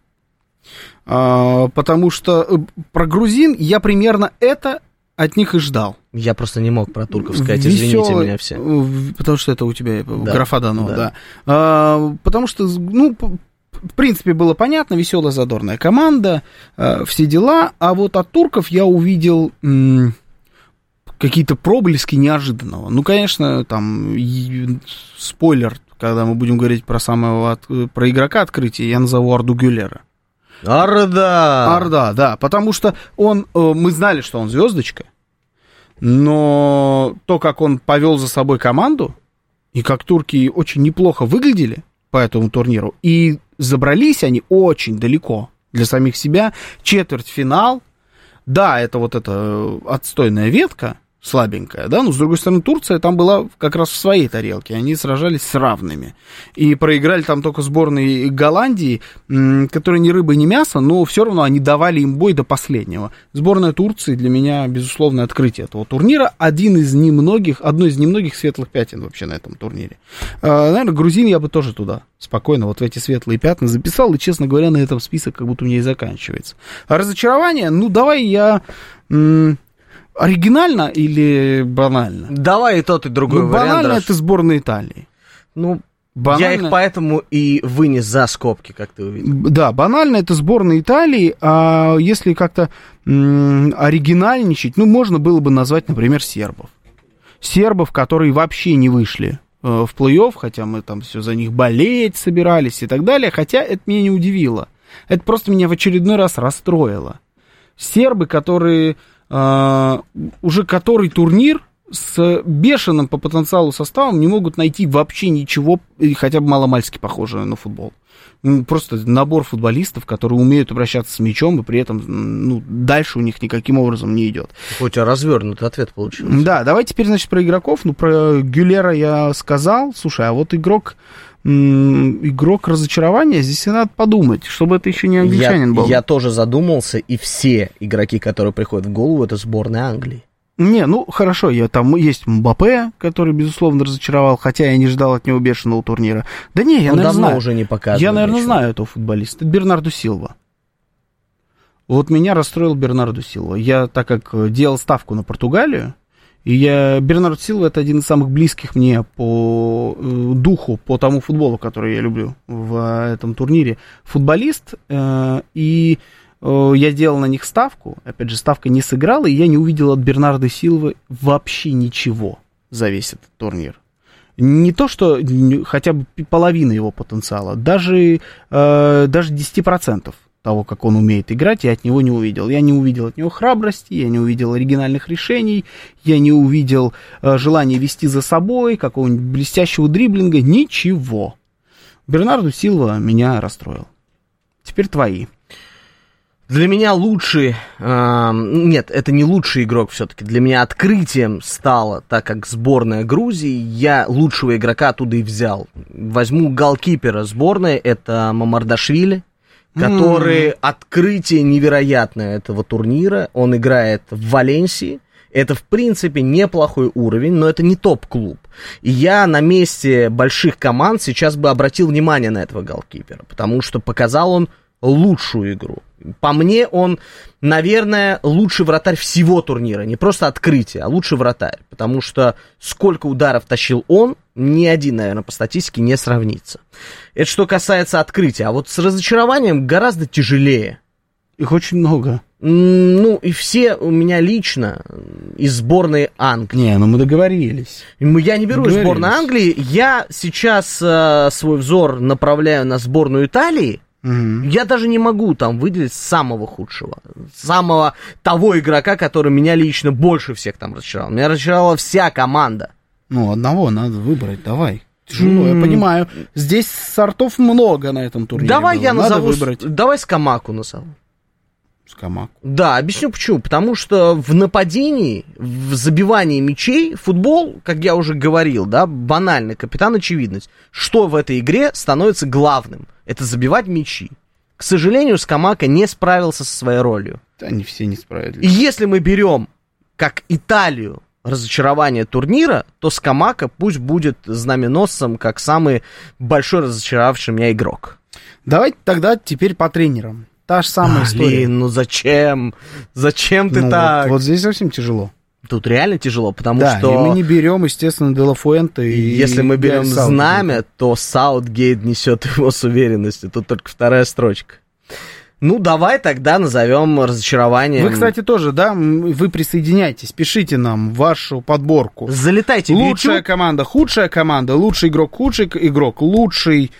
А, потому что про грузин я примерно это от них и ждал. Я просто не мог про турков сказать, извините Веселый, меня все. Потому что это у тебя да, графа дано, да. да. А, потому что, ну, в принципе, было понятно, веселая, задорная команда, а, все дела. А вот от турков я увидел м- какие-то проблески неожиданного. Ну, конечно, там, и, спойлер, когда мы будем говорить про самого, про игрока открытия, я назову Арду Гюлера. Арда! Арда, да, потому что он, мы знали, что он звездочка, но то, как он повел за собой команду, и как турки очень неплохо выглядели по этому турниру, и забрались они очень далеко для самих себя, четвертьфинал, да, это вот эта отстойная ветка, слабенькая, да, но, с другой стороны, Турция там была как раз в своей тарелке, они сражались с равными, и проиграли там только сборной Голландии, которая ни рыба, ни мясо, но все равно они давали им бой до последнего. Сборная Турции для меня, безусловно, открытие этого турнира, один из немногих, одно из немногих светлых пятен вообще на этом турнире. Наверное, грузин я бы тоже туда спокойно вот в эти светлые пятна записал, и, честно говоря, на этом список как будто у меня и заканчивается. А разочарование, ну, давай я... Оригинально или банально? Давай и тот, и другой ну, вариант. Банально это сборная Италии. Ну, банально... я их поэтому и вынес за скобки, как ты увидел. Да, банально это сборная Италии, а если как-то м- оригинальничать, ну, можно было бы назвать, например, сербов. Сербов, которые вообще не вышли э, в плей-офф, хотя мы там все за них болеть собирались и так далее, хотя это меня не удивило. Это просто меня в очередной раз расстроило. Сербы, которые... Uh, уже который турнир с бешеным по потенциалу составом не могут найти вообще ничего, хотя бы маломальски похожее на футбол. Просто набор футболистов, которые умеют обращаться с мячом, и при этом ну, дальше у них никаким образом не идет. У тебя развернутый ответ получился. Да, давай теперь, значит, про игроков. Ну, про Гюлера я сказал. Слушай, а вот игрок... игрок разочарования, здесь и надо подумать, чтобы это еще не англичанин я, был. Я тоже задумался, и все игроки, которые приходят в голову, это сборная Англии. Не, ну хорошо, я, там есть Мбаппе, который, безусловно, разочаровал, хотя я не ждал от него бешеного турнира. Да не, я, Он наверное, давно знаю. уже не показывает. Я, наверное, ничего. знаю этого футболиста. Это Бернарду Силва. Вот меня расстроил Бернарду Силва. Я, так как делал ставку на Португалию, и я... Бернарду Силва — это один из самых близких мне по э, духу, по тому футболу, который я люблю в этом турнире, футболист, э, и э, я делал на них ставку, опять же, ставка не сыграла, и я не увидел от Бернарда Силвы вообще ничего за весь этот турнир. Не то, что хотя бы половина его потенциала, даже, э, даже десять процентов того, как он умеет играть, я от него не увидел. Я не увидел от него храбрости, я не увидел оригинальных решений, я не увидел э, желания вести за собой, какого-нибудь блестящего дриблинга, ничего. Бернарду Силва меня расстроил. Теперь твои. Для меня лучший, э, нет, это не лучший игрок все-таки, для меня открытием стало, так как сборная Грузии, я лучшего игрока оттуда и взял. Возьму голкипера сборной, это Мамардашвили, который mm. открытие невероятное этого турнира, он играет в Валенсии. Это, в принципе, неплохой уровень, но это не топ-клуб. И я на месте больших команд сейчас бы обратил внимание на этого голкипера, потому что показал он лучшую игру. По мне, он, наверное, лучший вратарь всего турнира. Не просто открытие, а лучший вратарь. Потому что сколько ударов тащил он, ни один, наверное, по статистике не сравнится. Это что касается открытия. А вот с разочарованием гораздо тяжелее. Их очень много. Ну, и все у меня лично из сборной Англии. Не, ну мы договорились. Я не беру из сборной Англии. Я сейчас э, свой взор направляю на сборную Италии. Угу. Я даже не могу там выделить самого худшего, самого того игрока, который меня лично больше всех там разочаровал. Меня разочаровала вся команда. Ну, одного надо выбрать, давай. Тяжело, mm. я понимаю. Здесь сортов много на этом турнире. Давай было. я Надо назову, выбрать. Давай Скамаку назову. Скамаку. Да, объясню почему. Потому что в нападении, в забивании мячей, футбол, как я уже говорил, да, банальный, капитан очевидность. Что в этой игре становится главным? Это забивать мячи. К сожалению, Скамака не справился со своей ролью. Да, они все не справились. И если мы берем, как Италию, разочарование турнира, то Скамака пусть будет знаменосцем, как самый большой разочаровавший меня игрок. Давайте тогда теперь по тренерам. Та же самая Блин, история. ну зачем? Зачем ты ну, так? Вот, вот здесь совсем тяжело. Тут реально тяжело, потому да, что... и мы не берем, естественно, Де Ла Фуэнте и... Если мы берем и знамя, то Саутгейт несет его с уверенностью. Тут только вторая строчка. Ну, давай тогда назовем разочарованием... Вы, кстати, тоже, да, вы присоединяйтесь, пишите нам вашу подборку. Залетайте в Лучшая YouTube. команда, худшая команда, лучший игрок, худший игрок, лучший,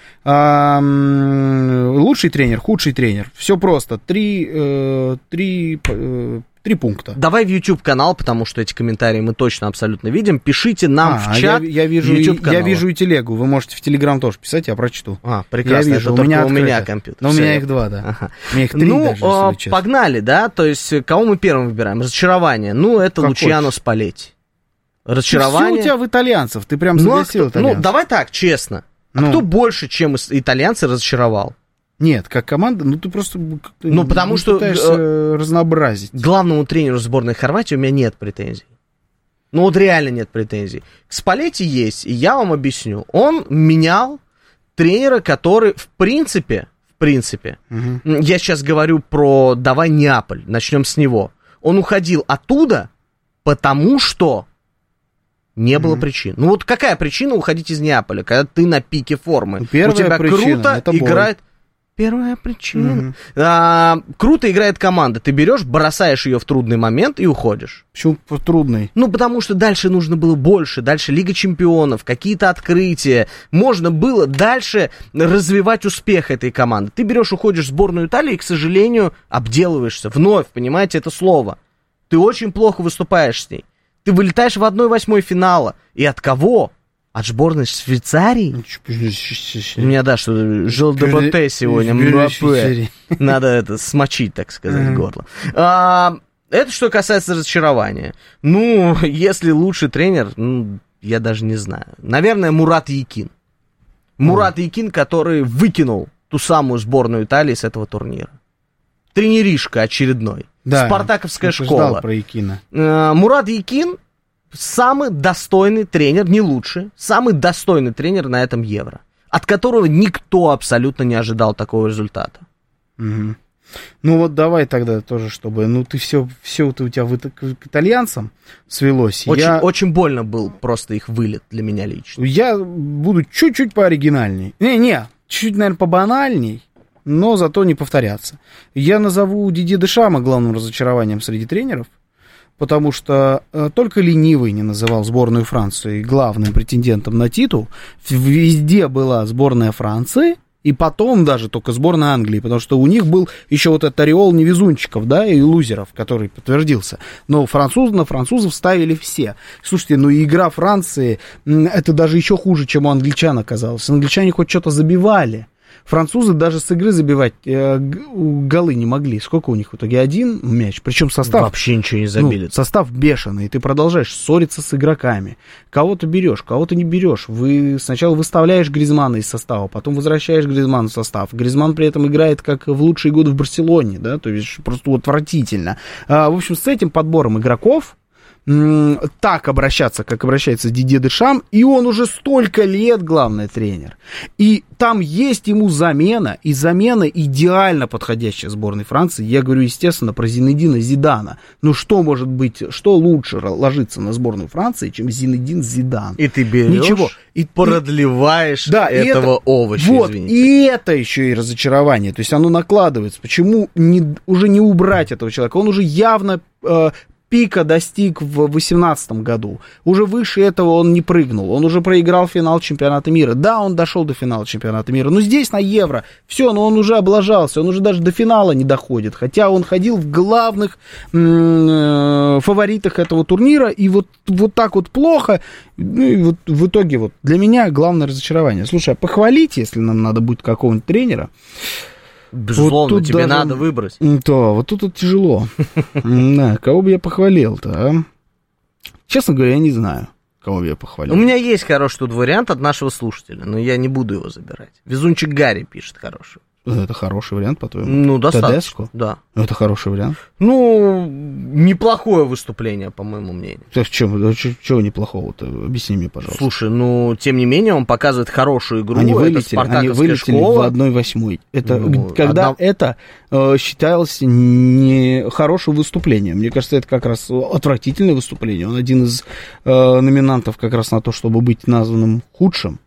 эм, лучший тренер, худший тренер. Все просто. Три, э, три, э, три пункта. Давай в YouTube-канал, потому что эти комментарии мы точно абсолютно видим. Пишите нам а, в чат. Я, я, вижу, и, я вижу и телегу. Вы можете в Телеграм тоже писать, я прочту. А, прекрасно. Я вижу, это у меня, у меня компьютер. Но у Все. меня их два, да. Ага. У меня их три ну, даже, о, если честно. погнали, да? То есть, кого мы первым выбираем? Разочарование. Ну, это как Лучиано хочешь. Спалетти. Разочарование. Все у тебя в итальянцев, ты прям ну, загасил а кто, итальянцев. ну, давай так, честно. А Ну. кто больше, чем итальянцы, разочаровал? Нет, как команда, ну ты просто Ну, потому что, пытаешься э, разнообразить. Главному тренеру сборной Хорватии у меня нет претензий. Ну, вот реально нет претензий. К Спалетти есть, и я вам объясню. Он менял тренера, который, в принципе, в принципе, Угу. я сейчас говорю про давай Неаполь, начнем с него. Он уходил оттуда, потому что не было mm-hmm. причин. Ну вот какая причина уходить из Неаполя, когда ты на пике формы? Первая У тебя причина, круто это боль. играет... Первая причина. Mm-hmm. А, круто играет команда. Ты берешь, бросаешь ее в трудный момент и уходишь. Почему трудный? Ну, потому что дальше нужно было больше. Дальше Лига Чемпионов, какие-то открытия. Можно было дальше развивать успех этой команды. Ты берешь, уходишь в сборную Италии и, к сожалению, обделываешься. Вновь, понимаете, это слово. Ты очень плохо выступаешь с ней. Ты вылетаешь в одна восьмая финала. И от кого? От сборной Швейцарии? У меня, да, что жил ДБТ сегодня. Мбаппе. Надо это смочить, так сказать, горло. А, это что касается разочарования. Ну, если лучший тренер, ну, я даже не знаю. Наверное, Мурат Якин. Мурат Якин, который выкинул ту самую сборную Италии с этого турнира. Тренеришка очередной. Да, спартаковская школа. Про Якина. А, Мурат Якин самый достойный тренер, не лучший, самый достойный тренер на этом Евро, от которого никто абсолютно не ожидал такого результата. Угу. Ну вот давай тогда тоже, чтобы, ну ты все, все вот у тебя вы, к итальянцам свелось. Очень, я... очень больно был просто их вылет для меня лично. Я буду чуть-чуть пооригинальней. Не-не, чуть-чуть, наверное, побанальней, но зато не повторяться. Я назову Дидье Дешама главным разочарованием среди тренеров, потому что э, только ленивый не называл сборную Франции главным претендентом на титул. Везде была сборная Франции, и потом даже только сборная Англии, потому что у них был еще вот этот ореол невезунчиков, да, и лузеров, который подтвердился. Но французы на французов ставили все. Слушайте, ну и игра Франции, это даже еще хуже, чем у англичан оказалось. Англичане хоть что-то забивали. Французы даже с игры забивать э, голы не могли. Сколько у них в итоге? Один мяч. Причем состав... Вообще ничего не забили. Ну, состав бешеный. И ты продолжаешь ссориться с игроками. Кого-то берешь, кого-то не берешь. Вы сначала выставляешь Гризмана из состава, потом возвращаешь Гризмана в состав. Гризман при этом играет как в лучшие годы в Барселоне. Да? То есть просто отвратительно. А, в общем, с этим подбором игроков так обращаться, как обращается Дидье Дешам, и он уже столько лет главный тренер. И там есть ему замена, и замена идеально подходящая сборной Франции. Я говорю, естественно, про Зинедина Зидана. Ну что может быть, что лучше ложится на сборную Франции, чем Зинедин Зидан? И ты берешь, Ничего. И продлеваешь да, этого это, овоща, вот, извините. И это еще и разочарование. То есть оно накладывается. Почему не, уже не убрать этого человека? Он уже явно... Э, пика достиг в восемнадцатом году. Уже выше этого он не прыгнул. Он уже проиграл финал чемпионата мира. Да, он дошел до финала чемпионата мира. Но здесь на Евро все, но он уже облажался. Он уже даже до финала не доходит. Хотя он ходил в главных м- фаворитах этого турнира. И вот, вот так вот плохо. Ну и вот в итоге вот для меня главное разочарование. Слушай, а похвалить, если нам надо будет какого-нибудь тренера. Безусловно, вот тебе даже... надо выбрать. Да, вот тут вот тяжело. Да, кого бы я похвалил-то, а? Честно говоря, я не знаю, кого бы я похвалил. У меня есть хороший тут вариант от нашего слушателя, но я не буду его забирать. Везунчик Гарри пишет хороший. Это хороший вариант, по-твоему? Ну, достаточно. Тедеско? Да. Это хороший вариант? Ну, неплохое выступление, по моему мнению. Так, чего, чего неплохого-то? Объясни мне, пожалуйста. Слушай, ну, тем не менее, он показывает хорошую игру. Они вылетели, они вылетели школа. в одна восьмая. Это, ну, когда одна... это э, считалось не хорошим выступлением. Мне кажется, это как раз отвратительное выступление. Он один из э, номинантов как раз на то, чтобы быть названным худшим.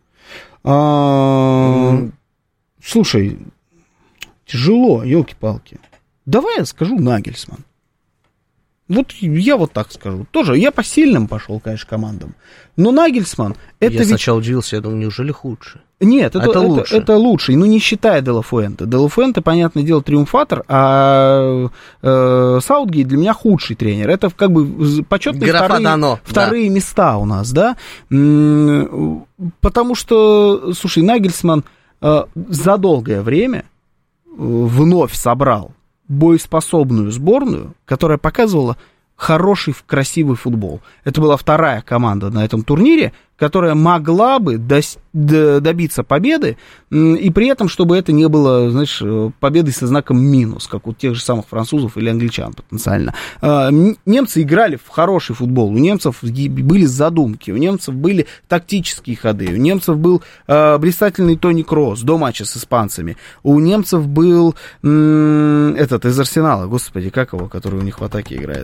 А, mm. Слушай... Тяжело, елки-палки. Давай я скажу Нагельсман. Вот я вот так скажу. Тоже я по сильным пошел, конечно, командам. Но Нагельсман... Это я ведь... сначала удивился, я думал, неужели худше? Нет, это, это, это лучше. Это, это лучше, ну не считая Де Ла Фуэнте. Де Ла Фуэнте, понятное дело, триумфатор, а э, Саутгейт для меня худший тренер. Это как бы почетные вторые, дано, вторые да. места у нас, да? Потому что, слушай, Нагельсман э, за долгое время вновь собрал боеспособную сборную, которая показывала хороший, красивый футбол. Это была вторая команда на этом турнире, которая могла бы дос- добиться победы, и при этом, чтобы это не было, знаешь, победой со знаком минус, как у тех же самых французов или англичан потенциально. Немцы играли в хороший футбол, у немцев были задумки, у немцев были тактические ходы, у немцев был блистательный Тони Кросс до матча с испанцами, у немцев был этот из Арсенала, господи, как его, который у них в атаке играет...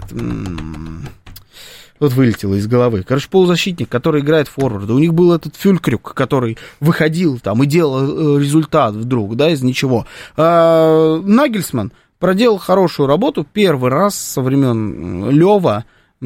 Вот вылетело из головы. Короче, полузащитник, который играет форварда. У них был этот Фюлькрюк, который выходил там и делал результат вдруг, да, из ничего. А, Нагельсман проделал хорошую работу. Первый раз со времен Лёва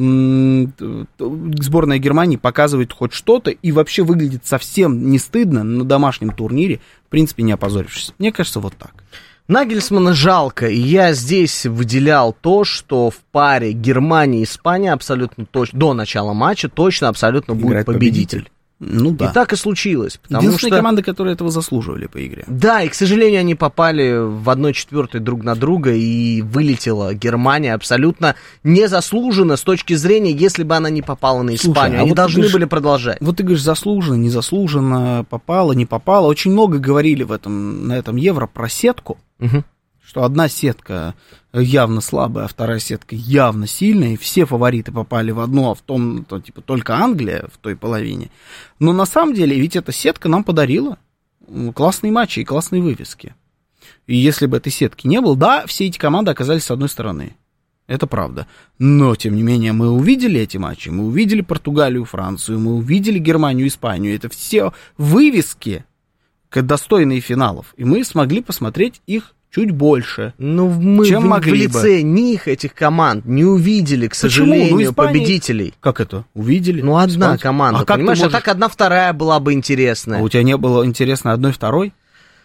сборная Германии показывает хоть что-то и вообще выглядит совсем не стыдно на домашнем турнире, в принципе, не опозорившись. Мне кажется, вот так. Нагельсмана жалко, и я здесь выделял то, что в паре Германия и Испания абсолютно точно, до начала матча точно абсолютно будет Играет победитель. победитель. Ну да. И так и случилось. Единственные что... команды, которые этого заслуживали по игре. Да, и, к сожалению, они попали в одной четвертой друг на друга, и вылетела Германия абсолютно незаслуженно с точки зрения, если бы она не попала на Испанию. Слушай, а они вот должны говоришь, были продолжать. Вот ты говоришь, заслуженно, незаслуженно, попало, не попало. Очень много говорили в этом, на этом Евро про сетку, Угу. что одна сетка явно слабая, а вторая сетка явно сильная, и все фавориты попали в одну, а в том, то, типа, только Англия в той половине. Но на самом деле ведь эта сетка нам подарила классные матчи и классные вывески. И если бы этой сетки не было, да, все эти команды оказались с одной стороны. Это правда. Но, тем не менее, мы увидели эти матчи, мы увидели Португалию, Францию, мы увидели Германию, Испанию. Это все вывески, достойные финалов. И мы смогли посмотреть их чуть больше, Ну, мы чем в, могли в лице них, этих команд, не увидели, к сожалению, Ну, Испания... победителей. Как это? Увидели? Ну, одна Испанцы? команда, а как понимаешь? можешь... А так одна-вторая была бы интересная. А у тебя не было интересно одной-второй?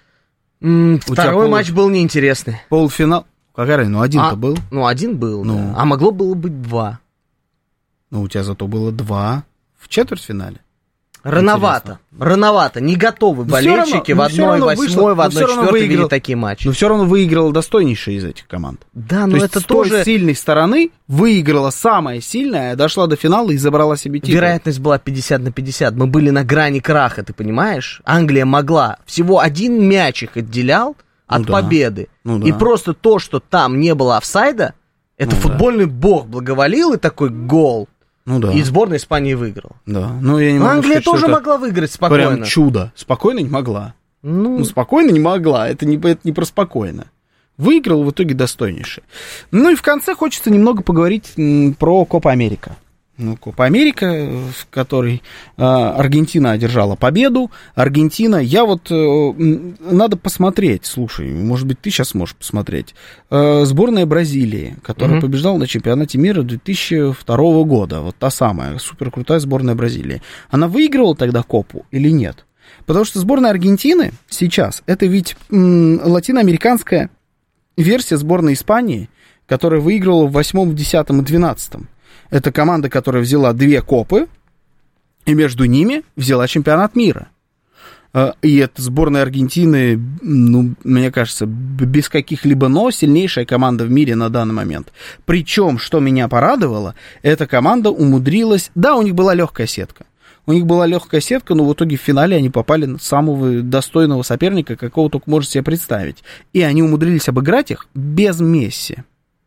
М, У Второй тебя матч пол... был неинтересный. Полуфинал? Какая разница? Ну, один-то А, был. Ну, один был, Ну. да. А могло было быть два. Ну, у тебя зато было два в четвертьфинале. Рановато, рановато, не готовы Но всё болельщики равно- но в всё одной равно восьмой, вышло- в но одной всё равно четвертой видели выиграл- такие матчи. Но все равно выиграла достойнейшая из этих команд. Да, То но есть это с той тоже... сильной стороны выиграла самая сильная, дошла до финала и забрала себе титул. Вероятность была пятьдесят на пятьдесят. Мы были на грани краха, ты понимаешь? Англия могла. Всего один мяч их отделял от Ну да. победы. Ну И да. просто то, что там не было офсайда, это Ну да. футбольный бог благоволил, и такой гол. Ну да. И сборная Испании выиграла. Да. Ну, я не Но могу Англия сказать, что тоже это могла выиграть спокойно. прям чудо. Спокойно не могла. Ну, Ну, спокойно не могла. Это не, это не про спокойно. Выиграл в итоге достойнейше. Ну и в конце хочется немного поговорить м, про Копа Америка. Ну, Копа Америка, в которой э, Аргентина одержала победу. Аргентина, я вот, э, м, надо посмотреть, слушай, может быть, ты сейчас можешь посмотреть. Э, сборная Бразилии, которая mm-hmm. побеждала на чемпионате мира две тысячи второго года, вот та самая суперкрутая сборная Бразилии. Она выигрывала тогда Копу или нет? Потому что сборная Аргентины сейчас, это ведь м, латиноамериканская версия сборной Испании, которая выиграла в восьмом, десятом и двенадцатом. Это команда, которая взяла две копы, и между ними взяла чемпионат мира. И это сборная Аргентины, ну, мне кажется, без каких-либо «но», сильнейшая команда в мире на данный момент. Причем, что меня порадовало, эта команда умудрилась... Да, у них была легкая сетка. У них была легкая сетка, но в итоге в финале они попали на самого достойного соперника, какого только можете себе представить. И они умудрились обыграть их без Месси.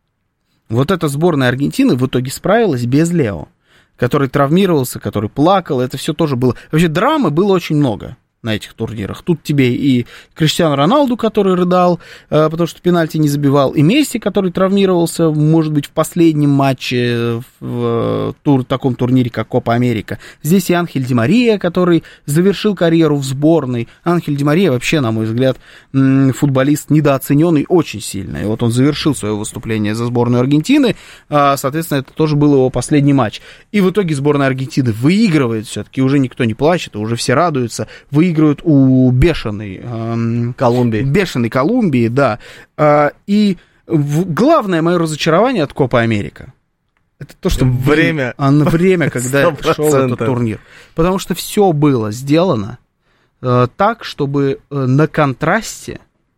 Вот эта сборная Аргентины в итоге справилась без Лео, который травмировался, который плакал. Это все тоже было... Вообще драмы было очень много на этих турнирах. Тут тебе и Криштиану Роналду, который рыдал, потому что пенальти не забивал, и Месси, который травмировался, может быть, в последнем матче в тур, таком турнире, как Копа Америка. Здесь и Анхель Ди Мария, который завершил карьеру в сборной. Анхель Ди Мария вообще, на мой взгляд, футболист недооцененный очень сильно. И вот он завершил свое выступление за сборную Аргентины, соответственно, это тоже был его последний матч. И в итоге сборная Аргентины выигрывает все-таки, уже никто не плачет, уже все радуются, выигрывают у бешеной эм, Колумбии. Бешеной Колумбии, да. Э, и в, главное мое разочарование от Копа Америка это то, что время, а на время, когда шел этот турнир. Потому что все было сделано э, так, чтобы э, на контрасте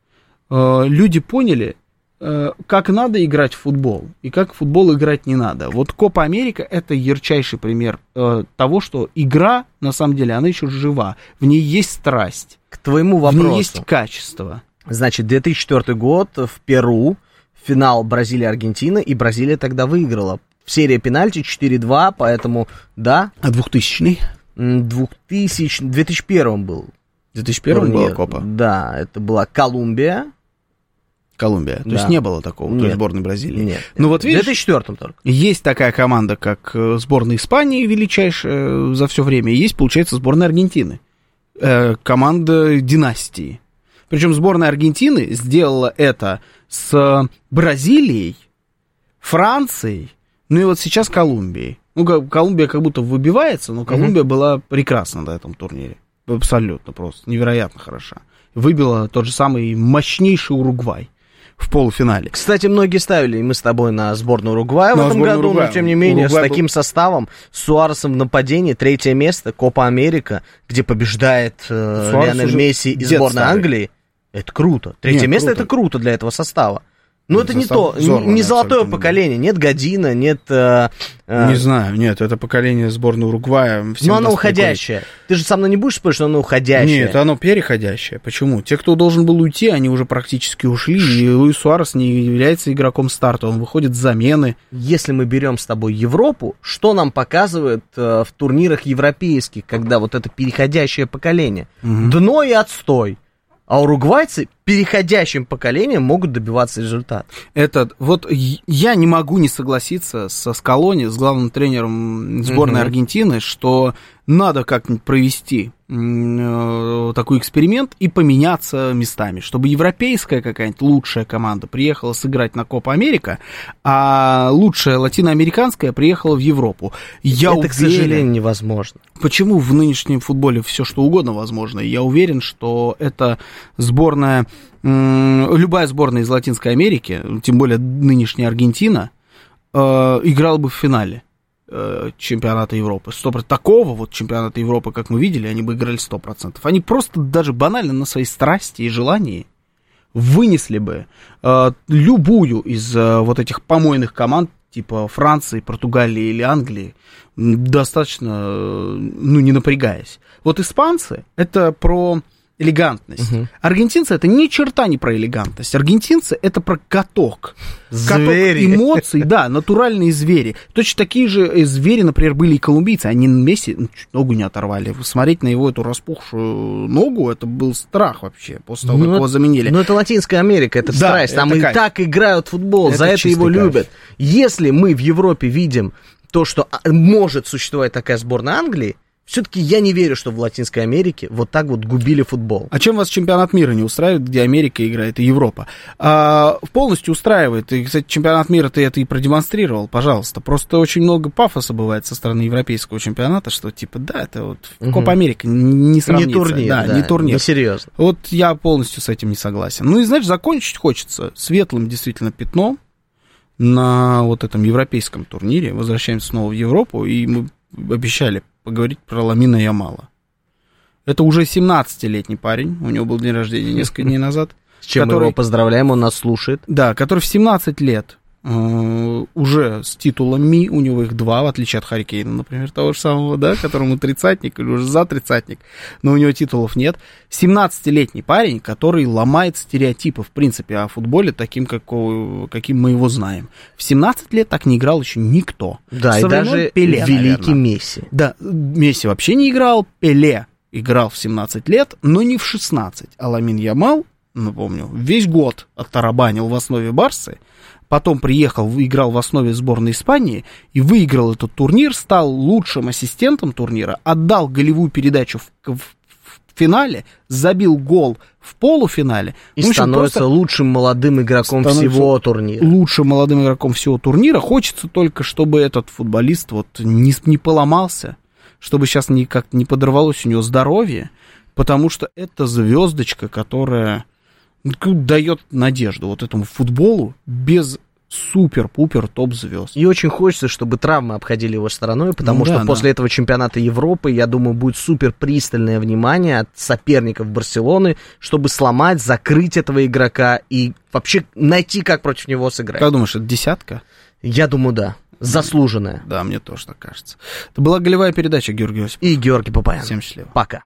э, люди поняли, как надо играть в футбол и как в футбол играть не надо. Вот Копа Америка — это ярчайший пример э, того, что игра, на самом деле, она еще жива. В ней есть страсть. К твоему вопросу. В ней есть качество. Значит, две тысячи четвёртый год в Перу, финал Бразилия-Аргентина, и Бразилия тогда выиграла. Серия пенальти четыре-два, поэтому, да. А двухтысячный? двухтысячный, две тысячи первый был. В две тысячи первом была Копа? Да, это была Колумбия. Колумбия. То да. есть не было такого, Нет. то есть сборной Бразилии. Нет. Ну вот видишь, в две тысячи четвёртом только. Есть такая команда, как сборная Испании, величайшая за все время, и есть, получается, сборная Аргентины. Э, команда династии. Причем сборная Аргентины сделала это с Бразилией, Францией, ну и вот сейчас Колумбией. Ну, Колумбия как будто выбивается, но Колумбия mm-hmm. была прекрасна на этом турнире. Абсолютно просто, невероятно хороша. выбила тот же самый мощнейший Уругвай в полуфинале. Кстати, многие ставили, и мы с тобой, на сборную Уругвая на в этом году, Уругвая. но тем не менее, Уругвай с таким был... составом, с Суаресом в нападении, третье место, Копа Америка, где побеждает э, Лионель Месси и сборная старый. Англии, это круто. Третье Нет, место круто. Это круто для этого состава. Но это не то, взорвано, не золотое поколение, нет Година, нет... Э, э... Не знаю, нет, это поколение сборной Уругвая. Но оно уходящее. Прикольно. Ты же со мной не будешь спорить, что оно уходящее? Нет, оно переходящее. Почему? Те, кто должен был уйти, они уже практически ушли, и Луис Суарес не является игроком старта, он выходит с замены. Если мы берем с тобой Европу, что нам показывает э, в турнирах европейских, когда вот это переходящее поколение? Угу. Дно и отстой. А уругвайцы переходящим поколением могут добиваться результата. Это, вот я не могу не согласиться со Скалони, с главным тренером сборной mm-hmm. Аргентины, что надо как-нибудь провести э, такой эксперимент и поменяться местами, чтобы европейская какая-нибудь лучшая команда приехала сыграть на Копа Америка, а лучшая латиноамериканская приехала в Европу. Я Это, уверен, к сожалению, невозможно. Почему в нынешнем футболе все что угодно возможно? Я уверен, что эта сборная, э, любая сборная из Латинской Америки, тем более нынешняя Аргентина, э, играла бы в финале чемпионата Европы. сто процентов. Такого вот чемпионата Европы, как мы видели, они бы играли сто процентов. Они просто даже банально на своей страсти и желании вынесли бы э, любую из э, вот этих помойных команд, типа Франции, Португалии или Англии, достаточно, э, ну, не напрягаясь. Вот испанцы — это про элегантность. Угу. Аргентинцы — это ни черта не про элегантность. Аргентинцы — это про каток. Звери. Каток эмоций, да, натуральные звери. Точно такие же звери, например, были и колумбийцы. Они Месси ну, чуть ногу не оторвали. Смотреть на его эту распухшую ногу, это был страх вообще, после того, ну, как его заменили. Ну, это Латинская Америка, это да, страсть. Там это и кайф. Так играют в футбол, это за это его кайф. Любят. Если мы в Европе видим то, что может существовать такая сборная Англии, все-таки я не верю, что в Латинской Америке вот так вот губили футбол. А чем вас чемпионат мира не устраивает, где Америка играет и Европа? А, полностью устраивает. И, кстати, чемпионат мира ты это и продемонстрировал, пожалуйста. Просто очень много пафоса бывает со стороны европейского чемпионата, что типа, да, это вот угу. Копа Америка не сравнится. Не турнир, да, да, не турнир. Не серьезно. Вот я полностью с этим не согласен. Ну и, знаешь, закончить хочется светлым действительно пятном на вот этом европейском турнире. Возвращаемся снова в Европу, и мы обещали поговорить про Ламина Ямала. Это уже семнадцатилетний парень, у него был день рождения несколько дней назад. С чем который, мы его поздравляем, он нас слушает. Да, который в семнадцать лет э, уже с титулами, у него их два, в отличие от Харри Кейна, например, того же самого, да, которому тридцатник или уже за тридцатник, но у него титулов нет. семнадцатилетний парень, который ломает стереотипы, в принципе, о футболе таким, какого, каким мы его знаем. В семнадцать лет так не играл еще никто. Да, и даже Пеле, великий наверное. Месси. Да, Месси вообще не играл, Пеле играл в семнадцать лет, но не в шестнадцать. А Ламин Ямал, напомню, весь год оттарабанил в основе Барсы, потом приехал, играл в основе сборной Испании и выиграл этот турнир, стал лучшим ассистентом турнира, отдал голевую передачу в, в, в финале, забил гол в полуфинале. И ну, становится лучшим молодым игроком всего турнира. Лучшим молодым игроком всего турнира. Хочется только, чтобы этот футболист вот не, не поломался, чтобы сейчас никак не подорвалось у него здоровье, потому что это звездочка, которая дает надежду вот этому футболу без супер-пупер топ-звезд. И очень хочется, чтобы травмы обходили его стороной, потому ну, что да, после да. этого чемпионата Европы, я думаю, будет супер пристальное внимание от соперников Барселоны, чтобы сломать, закрыть этого игрока и вообще найти, как против него сыграть. Как думаешь, это десятка? Я думаю, да. Заслуженная. Да, мне тоже так кажется. Это была голевая передача, Георгий Осипов. И Георгий Бабаян. Всем счастливо. Пока.